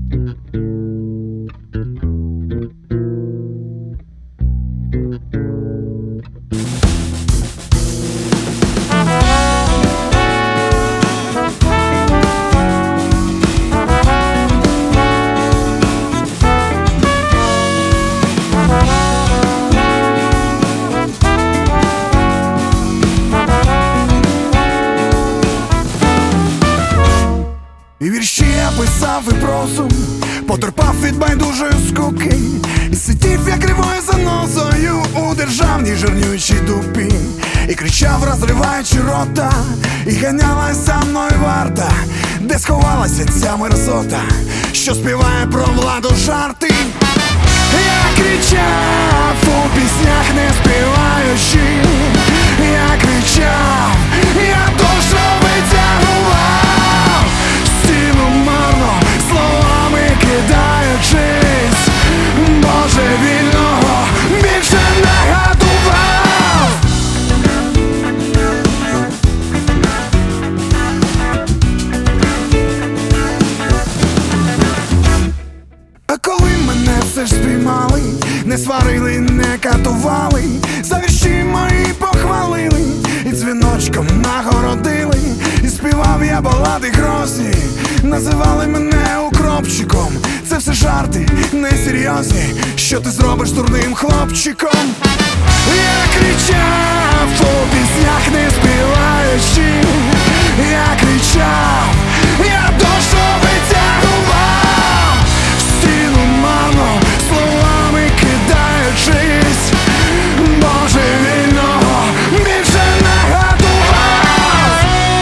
І вірші я писав і прозу, потерпав від байдужої скуки, і сидів я кривою занозою у державній жирнючій дупі, і кричав, розриваючи рота, і ганялась за мною варта, де сховалася ця мерзота, що співає про владу жарти. Я кричав у піснях не співаючи, я кричав, я душу витягував, стіну марно словами кидаючись, божевільного більше не гадував. А коли мене все ж спіймали, не сварили, не катували, за вірші мої похвалили, і дзвіночком нагородили, і співав я балади грозні, називали мене укропчиком. Це все жарти несерйозні, що ти зробиш дурним хлопчиком. Я кричав у піснях не співаючи, я кричав, я душу витягував, стіну марно словами кидаючись, божевільного більше не гадував.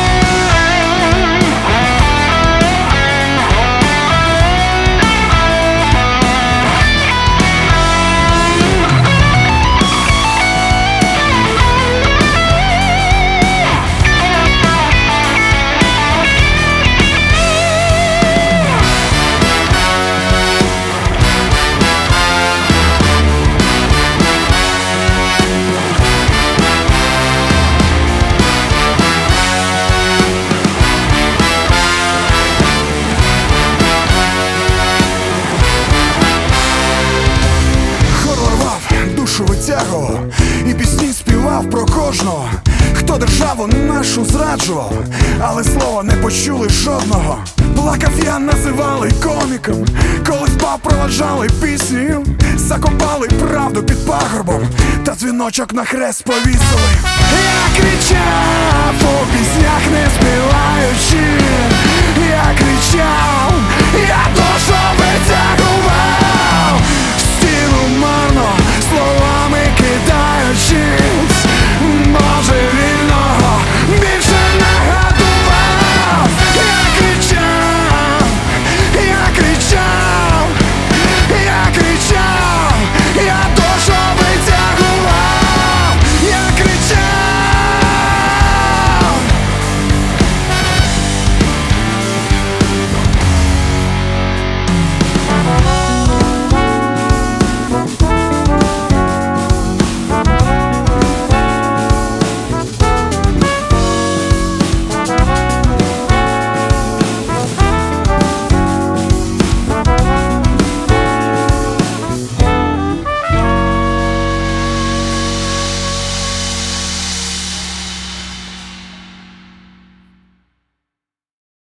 Витягував і пісні співав про кожного, хто державу нашу зраджував, але слова не почули жодного. Плакав я, називали коміком, коли впав, проваджали піснею, закопали правду під пагорбом, та дзвіночок на хрест повісили. Я кричав у піснях не співаючи, я кричав, я